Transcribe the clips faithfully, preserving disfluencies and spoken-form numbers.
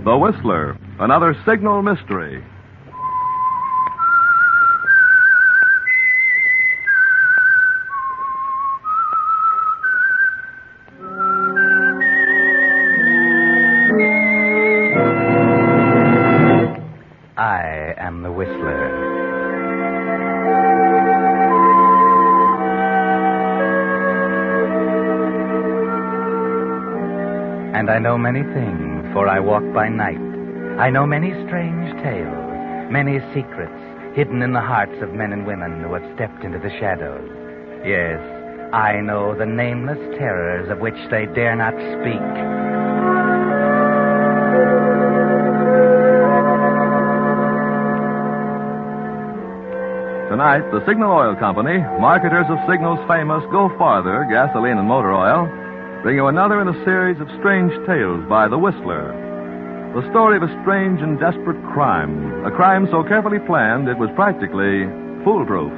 The Whistler, another signal mystery. I am the Whistler. And I know many things, for I walk by night. I know many strange tales, many secrets hidden in the hearts of men and women who have stepped into the shadows. Yes, I know the nameless terrors of which they dare not speak. Tonight, the Signal Oil Company, marketers of Signal's famous Go Farther gasoline and motor oil, bring you another in a series of strange tales by The Whistler. The story of a strange and desperate crime, a crime so carefully planned it was practically foolproof.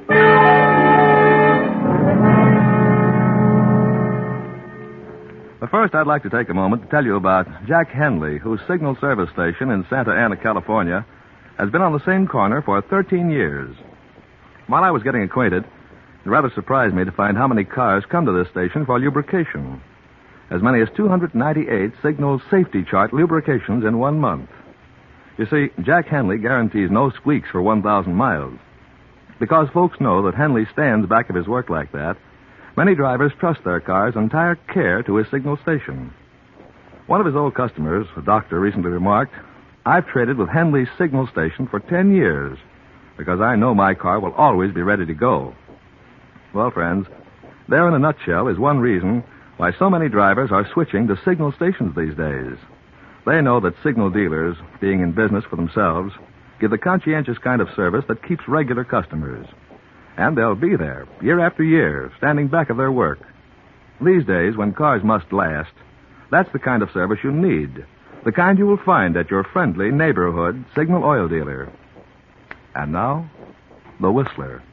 But first, I'd like to take a moment to tell you about Jack Henley, whose Signal service station in Santa Ana, California, has been on the same corner for thirteen years. While I was getting acquainted, it rather surprised me to find how many cars come to this station for lubrication. As many as two hundred ninety-eight Signal Safety Chart lubrications in one month. You see, Jack Henley guarantees no squeaks for one thousand miles. Because folks know that Henley stands back of his work like that, many drivers trust their car's entire care to his Signal station. One of his old customers, a doctor, recently remarked, "I've traded with Henley's Signal station for ten years because I know my car will always be ready to go." Well, friends, there in a nutshell is one reason why so many drivers are switching to Signal stations these days. They know that Signal dealers, being in business for themselves, give the conscientious kind of service that keeps regular customers. And they'll be there, year after year, standing back of their work. These days, when cars must last, that's the kind of service you need. The kind you will find at your friendly neighborhood Signal oil dealer. And now, The Whistler.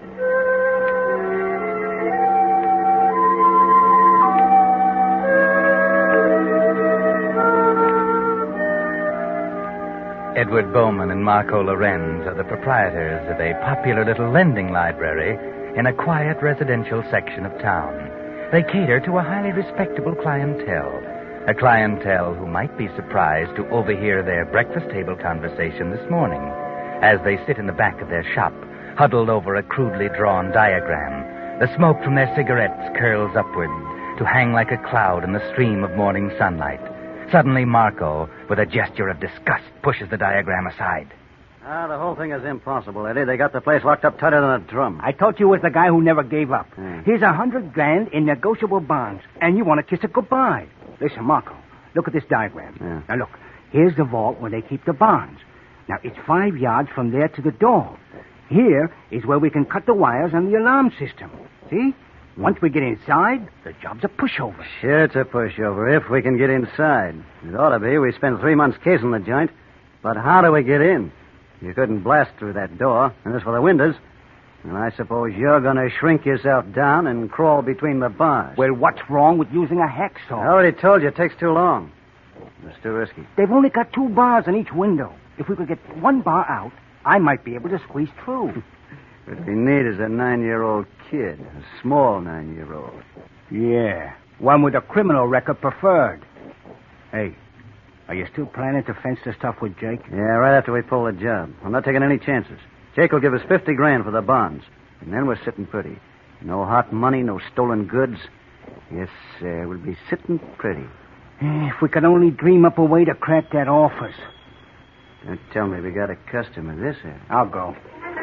Edward Bowman and Marco Lorenz are the proprietors of a popular little lending library in a quiet residential section of town. They cater to a highly respectable clientele. A clientele who might be surprised to overhear their breakfast table conversation this morning as they sit in the back of their shop, huddled over a crudely drawn diagram. The smoke from their cigarettes curls upward to hang like a cloud in the stream of morning sunlight. Suddenly, Marco, with a gesture of disgust, pushes the diagram aside. Ah, the whole thing is impossible, Eddie. They got the place locked up tighter than a drum. I told you it was the guy who never gave up. Hmm. Here's a hundred grand in negotiable bonds, and you want to kiss it goodbye. Listen, Marco, look at this diagram. Yeah. Now, look, here's the vault where they keep the bonds. Now, it's five yards from there to the door. Here is where we can cut the wires on the alarm system. See? Once we get inside, the job's a pushover. Sure, it's a pushover, if we can get inside. It ought to be. We spent three months casing the joint. But how do we get in? You couldn't blast through that door. And as for the windows, and I suppose you're going to shrink yourself down and crawl between the bars. Well, what's wrong with using a hacksaw? I already told you it takes too long. It's too risky. They've only got two bars on each window. If we could get one bar out, I might be able to squeeze through. What we need is a nine-year-old kid. A small nine-year-old. Yeah, one with a criminal record preferred. Hey, are you still planning to fence the stuff with Jake? Yeah, right after we pull the job. I'm not taking any chances. Jake will give us fifty grand for the bonds. And then we're sitting pretty. No hot money, no stolen goods. Yes, sir, we'll be sitting pretty. If we could only dream up a way to crack that office. Don't tell me we got a customer this end. I'll go.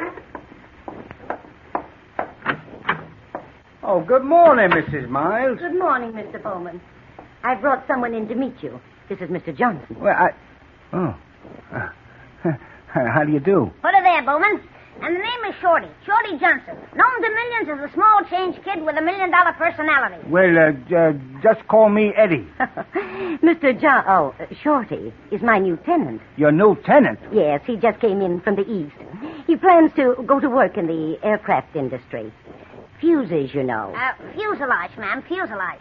Oh, good morning, Missus Miles. Good morning, Mister Bowman. I brought someone in to meet you. This is Mister Johnson. Well, I... Oh. Uh, how do you do? Put her there, Bowman. And the name is Shorty. Shorty Johnson. Known to millions as a small change kid with a million-dollar personality. Well, uh, uh, just call me Eddie. Mister John... Oh, uh, Shorty is my new tenant. Your new tenant? Yes, he just came in from the east. He plans to go to work in the aircraft industry. Fuses, you know. Uh, fuselage, ma'am, fuselage.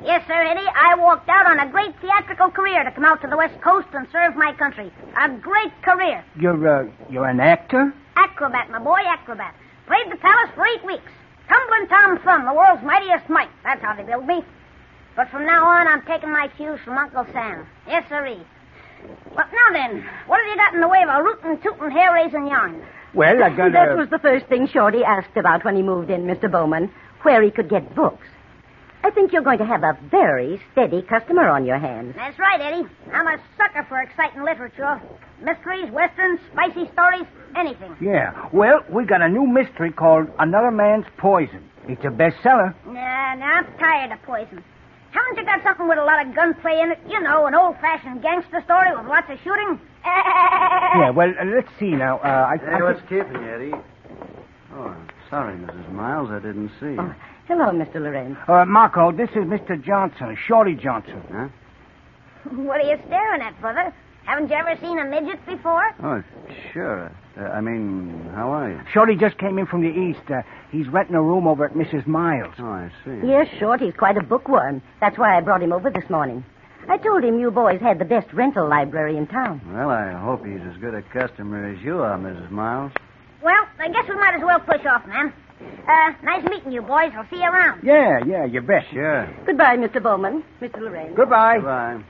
Yes, sir, Eddie. I walked out on a great theatrical career to come out to the West Coast and serve my country. A great career. You're, uh, you're an actor? Acrobat, my boy, acrobat. Played the palace for eight weeks. Tumbling Tom Thumb, the world's mightiest mite. That's how they build me. But from now on, I'm taking my cues from Uncle Sam. Yes, sirree. Well, now then, what have you got in the way of a rootin', tootin', hair-raising yarn? Well, I got That a... was the first thing Shorty asked about when he moved in, Mister Bowman, where he could get books. I think you're going to have a very steady customer on your hands. That's right, Eddie. I'm a sucker for exciting literature. Mysteries, westerns, spicy stories, anything. Yeah. Well, we got a new mystery called Another Man's Poison. It's a bestseller. Nah, nah, I'm tired of poison. Haven't you got something with a lot of gunplay in it? You know, an old-fashioned gangster story with lots of shooting? Yeah, well, uh, let's see now. Uh, I, Hey, I what's think- keeping you, Eddie? Oh, sorry, Missus Miles. I didn't see you. Oh, hello, Mister Lorenz. Uh, Marco, this is Mister Johnson, Shorty Johnson. Huh? What are you staring at, brother? Haven't you ever seen a midget before? Oh, sure. Uh, I mean, how are you? Shorty just came in from the east. Uh, he's renting a room over at Missus Miles. Oh, I see. Yes, Shorty's quite a bookworm. That's why I brought him over this morning. I told him you boys had the best rental library in town. Well, I hope he's as good a customer as you are, Missus Miles. Well, I guess we might as well push off, man. Uh, nice meeting you, boys. I'll see you around. Yeah, yeah, you bet. Sure. Goodbye, Mister Bowman. Mister Lorenz. Goodbye. Goodbye.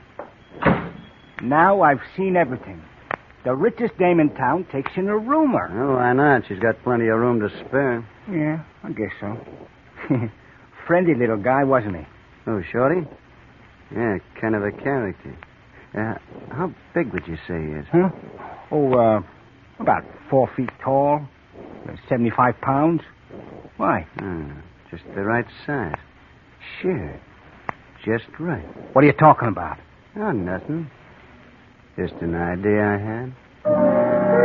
Now I've seen everything. The richest dame in town takes in a roomer. Well, why not? She's got plenty of room to spare. Yeah, I guess so. Friendly little guy, wasn't he? Oh, Shorty? Yeah, kind of a character. Uh, how big would you say he is? Huh? Oh, uh, about four feet tall, uh, seventy-five pounds. Why? Oh, just the right size. Sure. Just right. What are you talking about? Oh, nothing. Just an idea I had.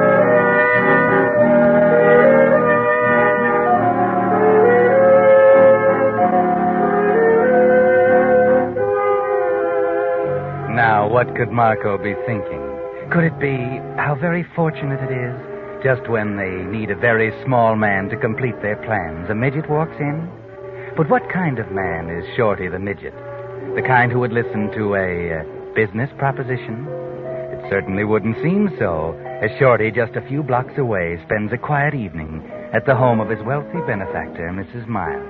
Now, what could Marco be thinking? Could it be how very fortunate it is? Just when they need a very small man to complete their plans, a midget walks in? But what kind of man is Shorty the midget? The kind who would listen to a uh, business proposition? It certainly wouldn't seem so, as Shorty, just a few blocks away, spends a quiet evening at the home of his wealthy benefactor, Missus Miles.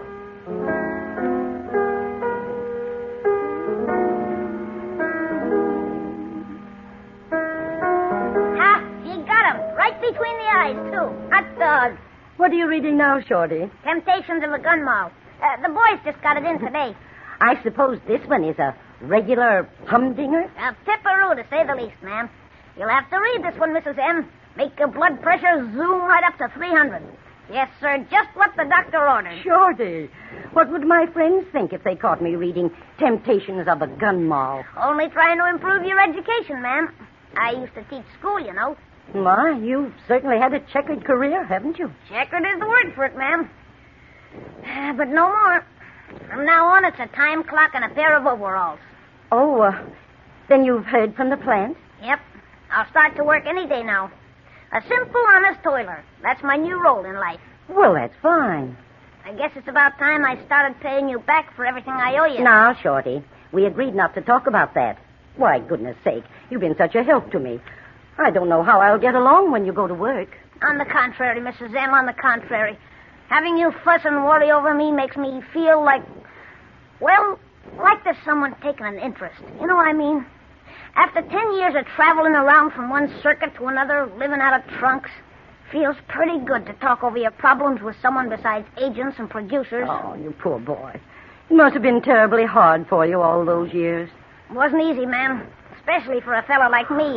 Ha! You got him. Right between the eyes, too. Hot dog. What are you reading now, Shorty? Temptations of the Gun Mall. Uh, the boys just got it in today. I suppose this one is a regular humdinger? A pipperoo, to say the least, ma'am. You'll have to read this one, Missus M. Make your blood pressure zoom right up to three hundred. Yes, sir, just what the doctor ordered. Shorty, what would my friends think if they caught me reading Temptations of a Gun Mall? Only trying to improve your education, ma'am. I used to teach school, you know. My, you've certainly had a checkered career, haven't you? Checkered is the word for it, ma'am. Uh, But no more. From now on, it's a time clock and a pair of overalls. Oh, uh, then you've heard from the plant? Yep. I'll start to work any day now. A simple, honest toiler. That's my new role in life. Well, that's fine. I guess it's about time I started paying you back for everything I owe you. Now, Shorty, we agreed not to talk about that. Why, goodness sake, you've been such a help to me. I don't know how I'll get along when you go to work. On the contrary, Missus M, on the contrary. Having you fuss and worry over me makes me feel like, well, like there's someone taking an interest. You know what I mean? After ten years of traveling around from one circuit to another, living out of trunks, feels pretty good to talk over your problems with someone besides agents and producers. Oh, you poor boy. It must have been terribly hard for you all those years. It wasn't easy, ma'am, especially for a fellow like me.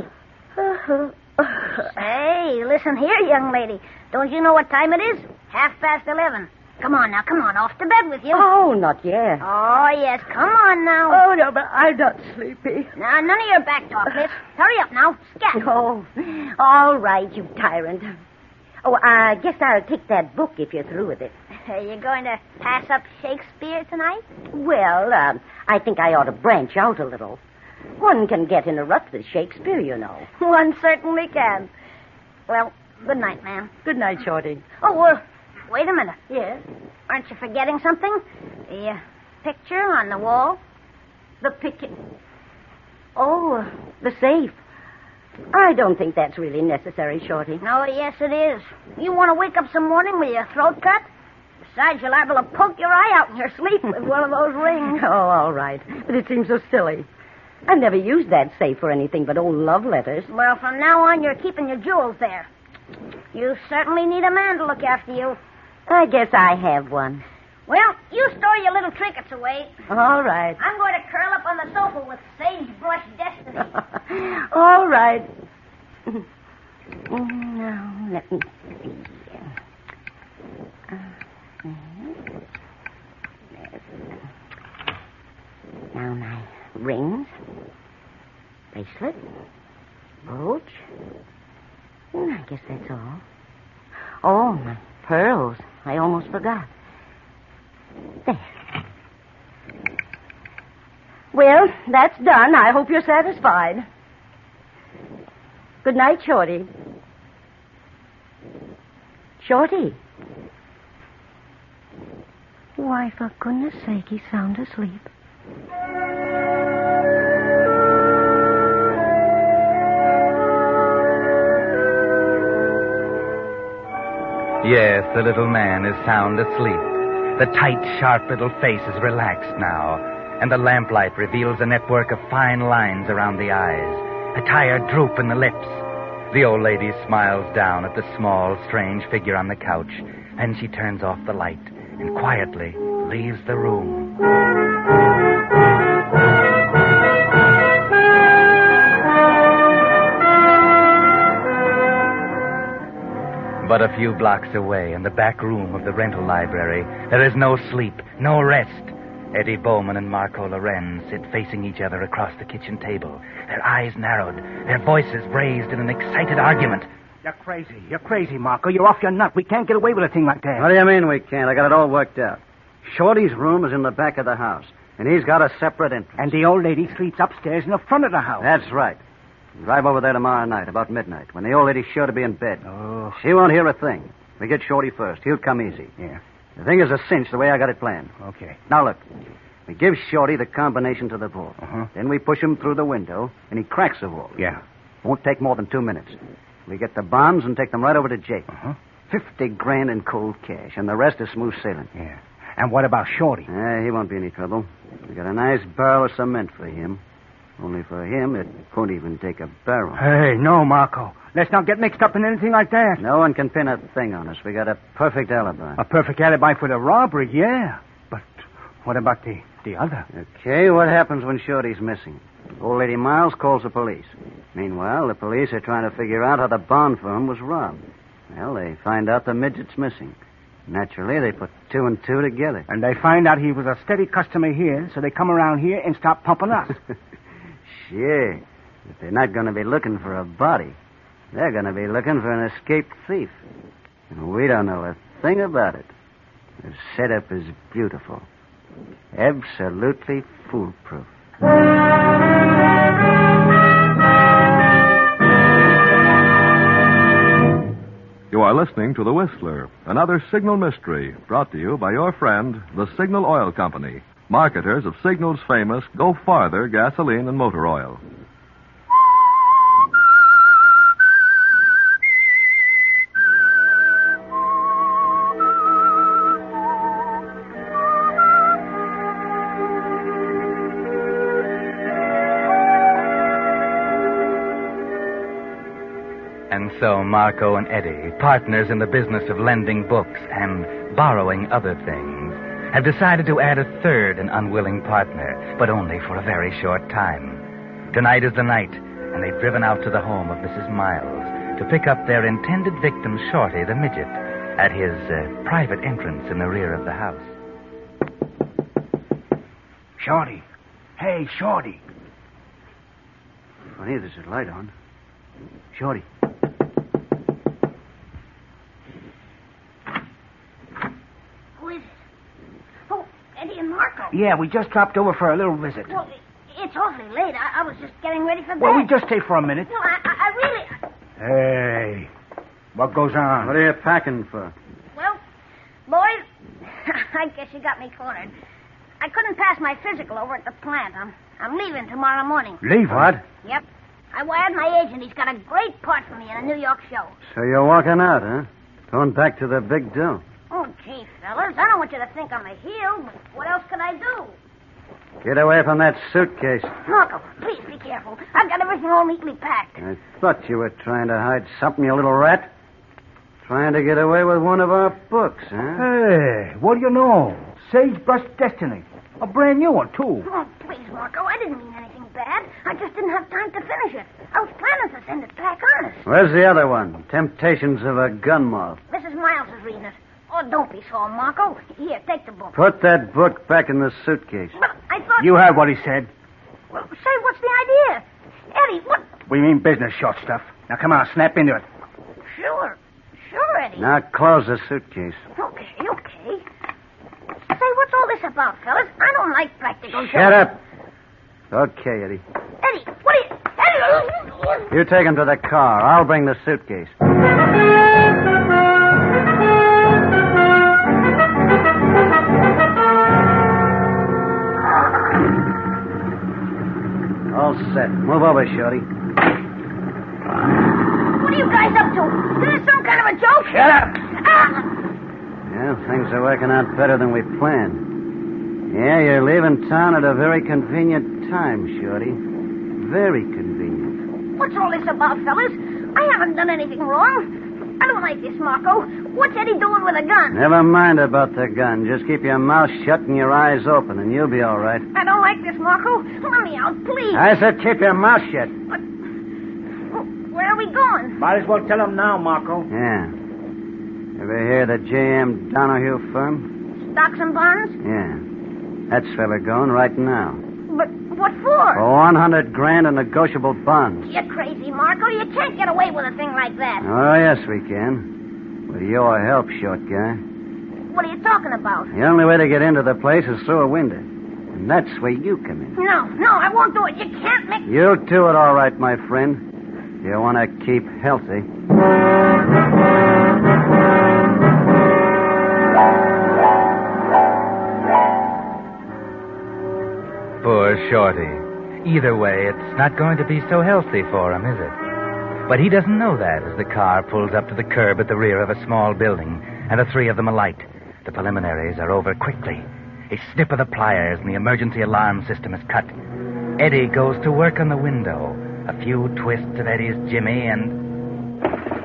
Hey, listen here, young lady. Don't you know what time it is? Half past eleven. Come on now, come on, off to bed with you. Oh, not yet. Oh, yes, come on now. Oh, no, but I'm not sleepy. Now, none of your back talk, miss. Hurry up now. Scat. Oh, all right, you tyrant. Oh, I guess I'll take that book if you're through with it. Are you going to pass up Shakespeare tonight? Well, uh, I think I ought to branch out a little. One can get in a rut with Shakespeare, you know. One certainly can. Well, good night, ma'am. Good night, Shorty. Oh, uh, wait a minute. Yes? Aren't you forgetting something? The, uh, picture on the wall? The picture. Oh, the safe. I don't think that's really necessary, Shorty. No, yes, it is. You want to wake up some morning with your throat cut? Besides, you're liable to poke your eye out in your sleep with one of those rings. Oh, all right. But it seems so silly. I've never used that safe for anything but old love letters. Well, from now on, you're keeping your jewels there. You certainly need a man to look after you. I guess I have one. Well, you store your little trinkets away. All right. I'm going to curl up on the sofa with sagebrush destiny. All right. Now, let me see. Uh, now, my rings, bracelet, brooch. Hmm, I guess that's all. Oh, my pearls. I almost forgot. There. Well, that's done. I hope you're satisfied. Good night, Shorty. Shorty. Why, for goodness sake, he's sound asleep. Yes, the little man is sound asleep. The tight, sharp little face is relaxed now, and the lamplight reveals a network of fine lines around the eyes, a tired droop in the lips. The old lady smiles down at the small, strange figure on the couch, and she turns off the light and quietly leaves the room. But a few blocks away, in the back room of the rental library, there is no sleep, no rest. Eddie Bowman and Marco Lorenz sit facing each other across the kitchen table, their eyes narrowed, their voices raised in an excited argument. You're crazy. You're crazy, Marco. You're off your nut. We can't get away with a thing like that. What do you mean we can't? I got it all worked out. Shorty's room is in the back of the house, and he's got a separate entrance. And the old lady sleeps upstairs in the front of the house. That's right. Drive over there tomorrow night, about midnight, when the old lady's sure to be in bed. Oh. She won't hear a thing. We get Shorty first. He'll come easy. Yeah. The thing is a cinch the way I got it planned. Okay. Now, look. We give Shorty the combination to the vault. Uh-huh. Then we push him through the window, and he cracks the vault. Yeah. Won't take more than two minutes. We get the bonds and take them right over to Jake. Uh-huh. Fifty grand in cold cash, and the rest is smooth sailing. Yeah. And what about Shorty? Uh, he won't be any trouble. We got a nice barrel of cement for him. Only for him, it won't even take a barrel. Hey, no, Marco. Let's not get mixed up in anything like that. No one can pin a thing on us. We got a perfect alibi. A perfect alibi for the robbery, yeah. But what about the, the other? Okay, what happens when Shorty's missing? Old Lady Miles calls the police. Meanwhile, the police are trying to figure out how the bond firm was robbed. Well, they find out the midget's missing. Naturally, they put two and two together. And they find out he was a steady customer here, so they come around here and start pumping us. Sure. But they're not going to be looking for a body. They're going to be looking for an escaped thief. And we don't know a thing about it. The setup is beautiful. Absolutely foolproof. You are listening to The Whistler, another Signal mystery brought to you by your friend, the Signal Oil Company, marketers of Signal's famous Go Farther gasoline and motor oil. And so Marco and Eddie, partners in the business of lending books and borrowing other things, have decided to add a third and unwilling partner, but only for a very short time. Tonight is the night, and they've driven out to the home of Missus Miles to pick up their intended victim, Shorty the midget, at his uh, private entrance in the rear of the house. Shorty. Hey, Shorty. Funny, there's a light on. Shorty. Who is it? Oh, Eddie and Marco. Yeah, we just dropped over for a little visit. Well, it's awfully late. I, I was just getting ready for bed. Well, we just stay for a minute. Well, I, I, I really... Hey, what goes on? What are you packing for? Well, boys, I guess you got me cornered. I couldn't pass my physical over at the plant. I'm, I'm leaving tomorrow morning. Leave What? Yep. I wired my agent. He's got a great part for me in a New York show. So you're walking out, huh? Going back to the big dough. Oh, gee, fellas, I don't want you to think I'm a heel, but what else could I do? Get away from that suitcase. Marco, please be careful. I've got everything all neatly packed. I thought you were trying to hide something, you little rat. Trying to get away with one of our books, huh? Hey, what do you know? Sagebrush Destiny. A brand new one, too. Oh, please, Marco, I didn't mean anything bad. I just didn't have time to finish it. I was planning to send it back honest. Where's the other one? Temptations of a Gun Moth. Missus Miles is reading it. Oh, don't be sore, Marco. Here, take the book. Put that book back in the suitcase. But I thought... You heard what he said. Well, say, what's the idea? Eddie, what... We mean business, short stuff. Now, come on, snap into it. Sure. Sure, Eddie. Now close the suitcase. Okay, okay. Say, what's all this about, fellas? I don't like practical Shut jokes. up. Okay, Eddie. Eddie, what are you... Eddie! You take him to the car. I'll bring the suitcase. All set. Move over, Shorty. What are you guys up to? Is this some kind of a joke? Shut up. Ah! Yeah, things are working out better than we planned. Yeah, you're leaving town at a very convenient time, Shorty. Very convenient. What's all this about, fellas? I haven't done anything wrong. I don't like this, Marco. What's Eddie doing with a gun? Never mind about the gun. Just keep your mouth shut and your eyes open, and you'll be all right. I don't like this, Marco. Let me out, please. I said keep your mouth shut. But... Where are we going? Might as well tell him now, Marco. Yeah. Ever hear of the J M Donahue firm? Stocks and bonds? Yeah. That's where we're going right now. But what for? For one hundred grand in negotiable bonds. You're crazy, Marco. You can't get away with a thing like that. Oh, yes, we can. With your help, short guy. What are you talking about? The only way to get into the place is through a window. And that's where you come in. No, no, I won't do it. You can't make... You'll do it all right, my friend. You want to keep healthy. Poor Shorty. Either way, it's not going to be so healthy for him, is it? But he doesn't know that as the car pulls up to the curb at the rear of a small building, and the three of them alight. The preliminaries are over quickly. A snip of the pliers and the emergency alarm system is cut. Eddie goes to work on the window. A few twists of Eddie's jimmy and...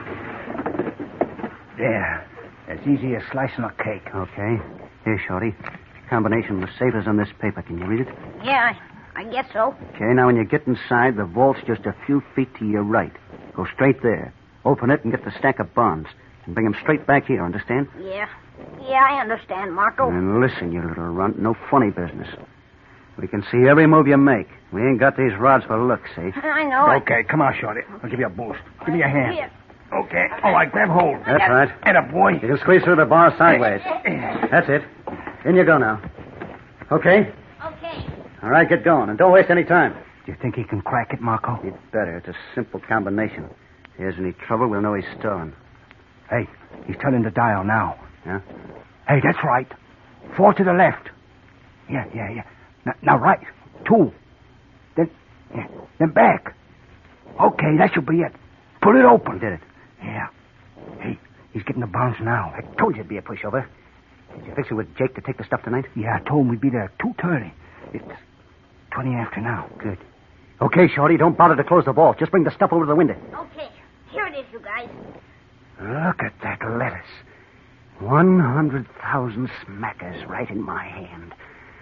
There. As easy as slicing a cake. Okay. Here, Shorty. Combination of the safe is on this paper. Can you read it? Yeah, I, I guess so. Okay, now when you get inside, the vault's just a few feet to your right. Go straight there. Open it and get the stack of bonds. And bring them straight back here, understand? Yeah. Yeah, I understand, Marco. And listen, you little runt. No funny business. We can see every move you make. We ain't got these rods for looks, eh? I know. Okay, come on, Shorty. I'll give you a boost. Give me a hand. Here. Okay. All right, grab hold. That's right. And a boy. You can squeeze through the bar sideways. That's it. In you go now. Okay? Okay. All right, get going. And don't waste any time. Do you think he can crack it, Marco? You'd better. It's a simple combination. If there's any trouble, we'll know he's stolen. Hey, he's turning the dial now. Yeah? Hey, that's right. Four to the left. Yeah, yeah, yeah. Now, now right. Two. Then, yeah, then back. Okay, that should be it. Pull it open. Did it? Yeah. Hey, he's getting the bonds now. I told you it'd be a pushover. Did you fix it with Jake to take the stuff tonight? Yeah, I told him we'd be there at two thirty. It's twenty after now. Good. Okay, Shorty, don't bother to close the vault. Just bring the stuff over to the window. Okay. Here it is, you guys. Look at that lettuce. One hundred thousand smackers right in my hand.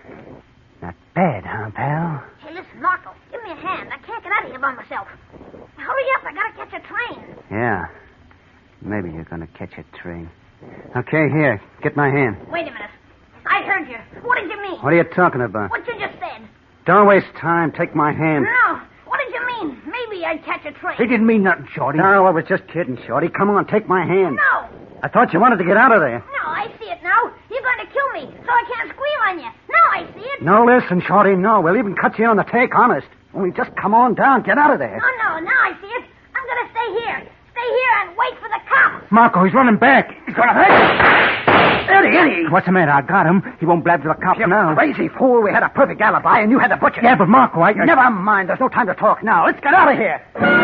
Not bad, huh, pal? Hey, listen, Marco, give me a hand. I can't get out of here by myself. Hurry up, I gotta catch a train. Yeah. Maybe you're going to catch a train. Okay, here. Get my hand. Wait a minute. I heard you. What did you mean? What are you talking about? What you just said? Don't waste time. Take my hand. No. What did you mean? Maybe I'd catch a train. He didn't mean nothing, Shorty. No, I was just kidding, Shorty. Come on, take my hand. No. I thought you wanted to get out of there. No, I see it now. You're going to kill me, so I can't squeal on you. No, I see it. No, listen, Shorty, no. We'll even cut you on the take, honest. Only just come on down. Get out of there. Oh, no, now I see it. I'm going to stay here. Stay here and wait for the cops. Marco, he's running back. He's going to hurt you. Eddie, Eddie! What's the matter? I got him. He won't blab to the cops You now. crazy fool. We had a perfect alibi, and you had the butcher. Yeah, but Marco, I... I... Never mind. There's no time to talk now. Let's get out of here.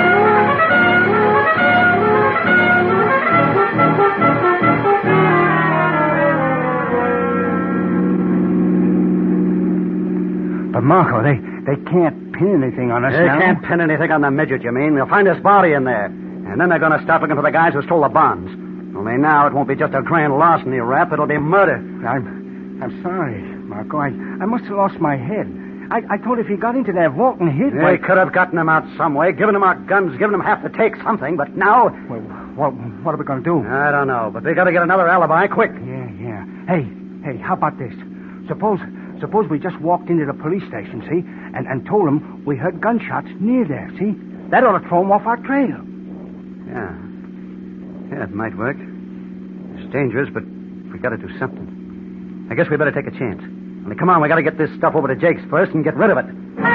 But, Marco, they, they can't pin anything on us They now. can't pin anything on the midget, you mean? They'll find his body in there. And then they're going to start looking for the guys who stole the bonds. Only now it won't be just a grand larceny rap. It'll be murder. I'm, I'm sorry, Marco. I, I must have lost my head. I, I thought if he got into that vault and hid... We why- could have gotten him out some way, given him our guns, given him half to take something, but now... Well, what, what are we going to do? I don't know, but we got to get another alibi quick. Yeah, yeah. Hey, hey, how about this? Suppose... Suppose we just walked into the police station, see, and, and told them we heard gunshots near there, see? That ought to throw them off our trail. Yeah. Yeah, it might work. It's dangerous, but we got to do something. I guess we better take a chance. Only come on, we got to get this stuff over to Jake's first and get rid of it.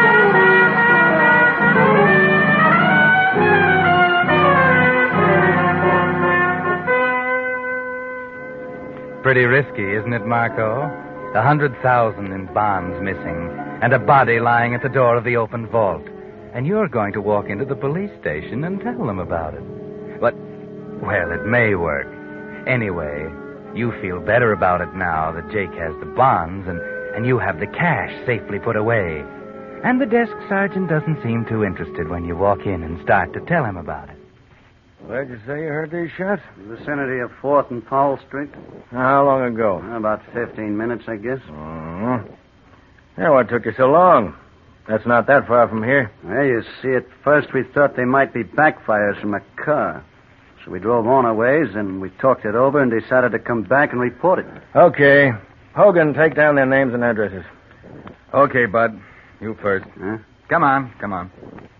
Pretty risky, isn't it, Marco? A hundred thousand in bonds missing, and a body lying at the door of the open vault. And you're going to walk into the police station and tell them about it. But, well, it may work. Anyway, you feel better about it now that Jake has the bonds and, and you have the cash safely put away. And the desk sergeant doesn't seem too interested when you walk in and start to tell him about it. Where'd you say you heard these shots? In the vicinity of fourth and Powell Street. How long ago? About fifteen minutes, I guess. Mm-hmm. Yeah, what took you so long? That's not that far from here. Well, you see, at first we thought they might be backfires from a car. So we drove on our ways, and we talked it over and decided to come back and report it. Okay. Hogan, take down their names and addresses. Okay, Bud. You first. Huh? Come on, come on.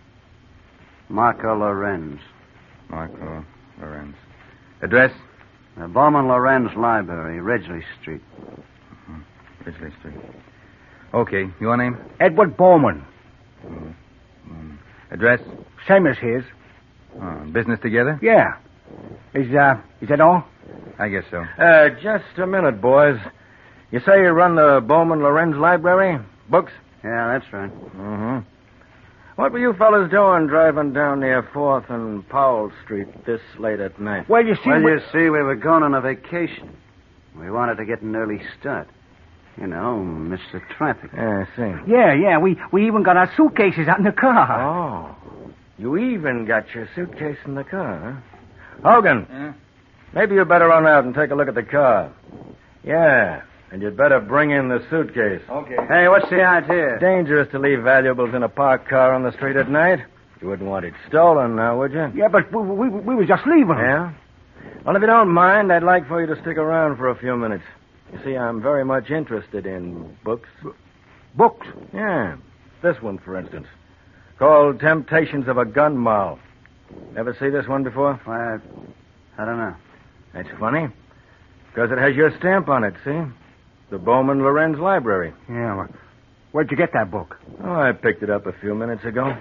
Marco Lorenz. Marco Lorenz. Address? Uh, Bowman Lorenz Library, Ridgely Street. Mm-hmm. Ridgely Street. Okay, your name? Edward Bowman. Mm-hmm. Address? Same as his. Oh, business together? Yeah. Is, uh, is that all? I guess so. Uh, just a minute, boys. You say you run the Bowman Lorenz Library? Books? Yeah, that's right. Mm-hmm. What were you fellas doing driving down near fourth and Powell Street this late at night? Well, you see... Well, we... you see, we were going on a vacation. We wanted to get an early start. You know, miss the traffic. Yeah, I see. Yeah, yeah, we, we even got our suitcases out in the car. Oh. You even got your suitcase in the car, huh? Hogan. Yeah? Maybe you better run out and take a look at the car. Yeah, and you'd better bring in the suitcase. Okay. Hey, what's the idea? Dangerous to leave valuables in a parked car on the street at night. You wouldn't want it stolen now, would you? Yeah, but we, we, we were just leaving. Yeah? Well, if you don't mind, I'd like for you to stick around for a few minutes. You see, I'm very much interested in books. Books? Yeah. This one, for instance. Called Temptations of a Gun Moll. Ever see this one before? Why, I don't know. That's funny. Because it has your stamp on it, see? The Bowman Lorenz Library. Yeah, well, where'd you get that book? Oh, I picked it up a few minutes ago.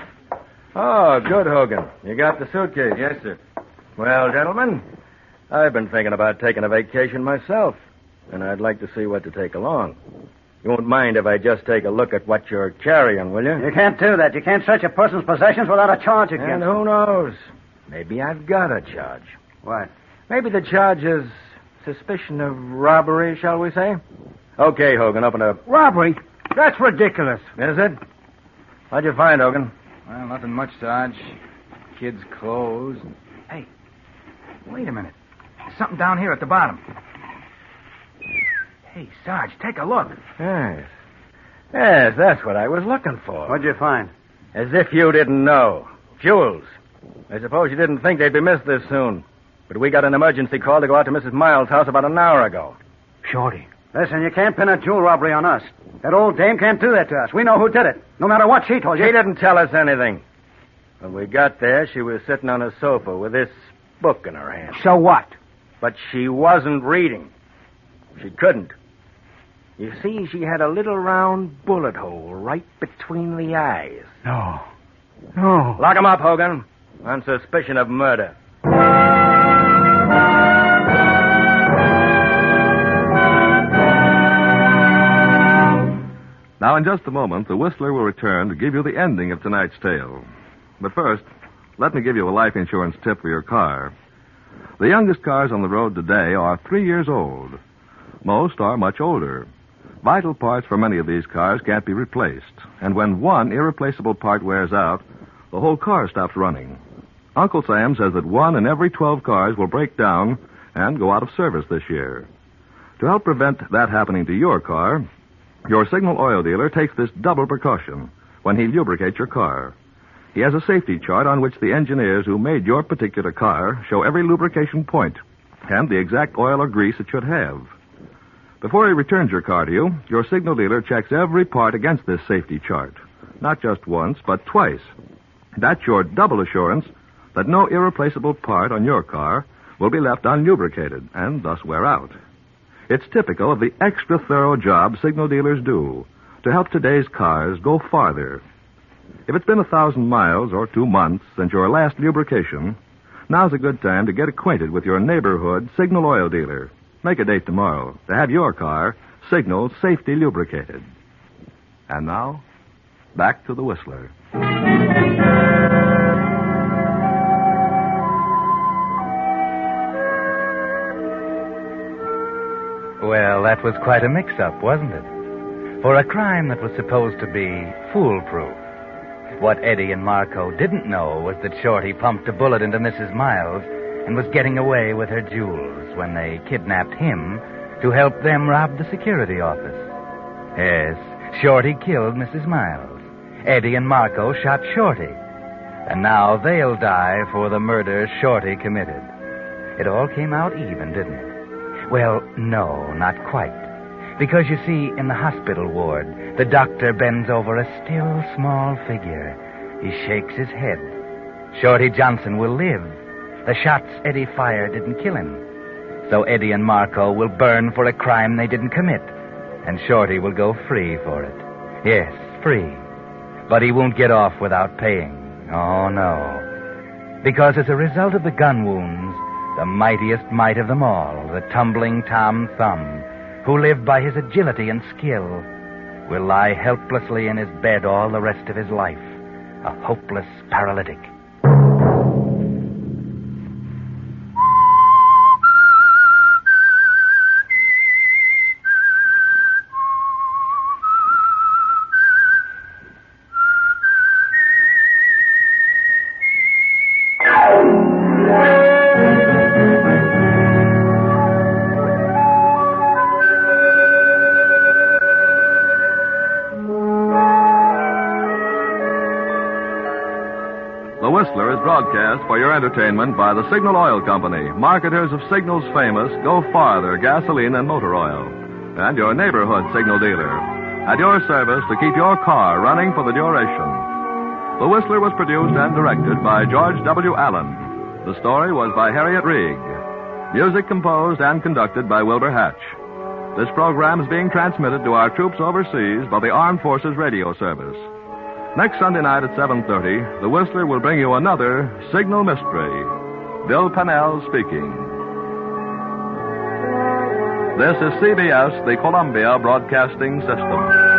Oh, good, Hogan. You got the suitcase? Yes, sir. Well, gentlemen, I've been thinking about taking a vacation myself, and I'd like to see what to take along. You won't mind if I just take a look at what you're carrying, will you? You can't do that. You can't search a person's possessions without a charge against And them. who knows? Maybe I've got a charge. What? Maybe the charge is suspicion of robbery, shall we say? Okay, Hogan, open it up. Robbery? That's ridiculous. Is it? What'd you find, Hogan? Well, nothing much, Sarge. Kids' clothes. Hey, wait a minute. There's something down here at the bottom. Hey, Sarge, take a look. Yes. Yes, that's what I was looking for. What'd you find? As if you didn't know. Fuels. I suppose you didn't think they'd be missed this soon. But we got an emergency call to go out to Missus Miles' house about an hour ago. Shorty. Listen, you can't pin a jewel robbery on us. That old dame can't do that to us. We know who did it, no matter what she told you. She didn't tell us anything. When we got there, she was sitting on a sofa with this book in her hand. So what? But she wasn't reading. She couldn't. You see, she had a little round bullet hole right between the eyes. No. No. Lock him up, Hogan, on suspicion of murder. Now, in just a moment, the Whistler will return to give you the ending of tonight's tale. But first, let me give you a life insurance tip for your car. The youngest cars on the road today are three years old. Most are much older. Vital parts for many of these cars can't be replaced. And when one irreplaceable part wears out, the whole car stops running. Uncle Sam says that one in every twelve cars will break down and go out of service this year. To help prevent that happening to your car, your Signal oil dealer takes this double precaution when he lubricates your car. He has a safety chart on which the engineers who made your particular car show every lubrication point and the exact oil or grease it should have. Before he returns your car to you, your Signal dealer checks every part against this safety chart. Not just once, but twice. That's your double assurance that no irreplaceable part on your car will be left unlubricated and thus wear out. It's typical of the extra thorough job Signal dealers do to help today's cars go farther. If it's been a thousand miles or two months since your last lubrication, now's a good time to get acquainted with your neighborhood Signal oil dealer. Make a date tomorrow to have your car Signal safety lubricated. And now, back to the Whistler. Well, that was quite a mix-up, wasn't it? For a crime that was supposed to be foolproof. What Eddie and Marco didn't know was that Shorty pumped a bullet into Missus Miles and was getting away with her jewels when they kidnapped him to help them rob the security office. Yes, Shorty killed Missus Miles. Eddie and Marco shot Shorty. And now they'll die for the murder Shorty committed. It all came out even, didn't it? Well, no, not quite. Because, you see, in the hospital ward, the doctor bends over a still, small figure. He shakes his head. Shorty Johnson will live. The shots Eddie fired didn't kill him. So Eddie and Marco will burn for a crime they didn't commit. And Shorty will go free for it. Yes, free. But he won't get off without paying. Oh, no. Because as a result of the gun wounds, the mightiest might of them all, the tumbling Tom Thumb, who lived by his agility and skill, will lie helplessly in his bed all the rest of his life, a hopeless paralytic. The Whistler is broadcast for your entertainment by the Signal Oil Company, marketers of Signal's famous Go Farther gasoline and motor oil, and your neighborhood Signal dealer, at your service to keep your car running for the duration. The Whistler was produced and directed by George W. Allen. The story was by Harriet Reig. Music composed and conducted by Wilbur Hatch. This program is being transmitted to our troops overseas by the Armed Forces Radio Service. Next Sunday night at seven thirty, the Whistler will bring you another Signal Mystery. Bill Pannell speaking. This is C B S, the Columbia Broadcasting System.